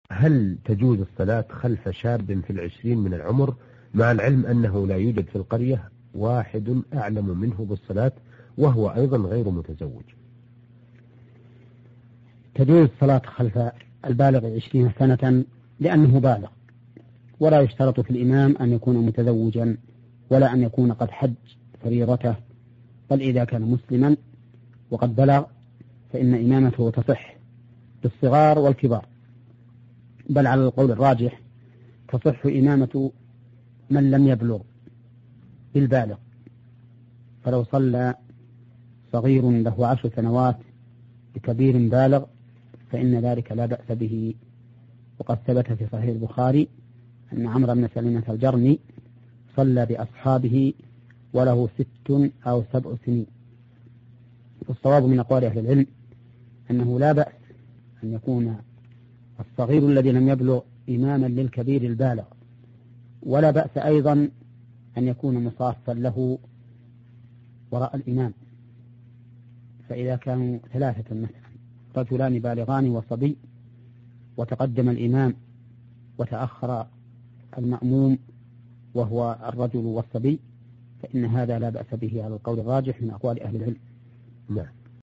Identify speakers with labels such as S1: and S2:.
S1: هل تجوز الصلاة خلف شاب في 20 من العمر، مع العلم أنه لا يوجد في القرية واحد أعلم منه بالصلاة وهو أيضا غير متزوج؟
S2: تجوز الصلاة خلف البالغ 20 سنة لأنه بالغ، ولا يشترط في الإمام أن يكون متزوجا ولا أن يكون قد حج فريضته، بل إذا كان مسلما وقد بلغ فإن إمامته تصح بالصغار والكبار، بل على القول الراجح تصح إمامة من لم يبلغ بالبالغ. فلو صلى صغير له 10 سنوات بكبير بالغ فإن ذلك لا بأس به. وقد ثبت في صحيح البخاري أن عمرو بن سلمة الجرمي صلى بأصحابه وله 6 أو 7 سنين. والصواب من أقوال أهل العلم أنه لا بأس أن يكون الصغير الذي لم يبلغ إماما للكبير البالغ، ولا بأس أيضا أن يكون مصافا له وراء الإمام. فإذا كانوا 3 مثلا، رجلان بالغان وصبي، وتقدم الإمام وتأخر المأموم وهو الرجل والصبي، فإن هذا لا بأس به على القول الراجح من أقوال أهل العلم.
S1: نعم.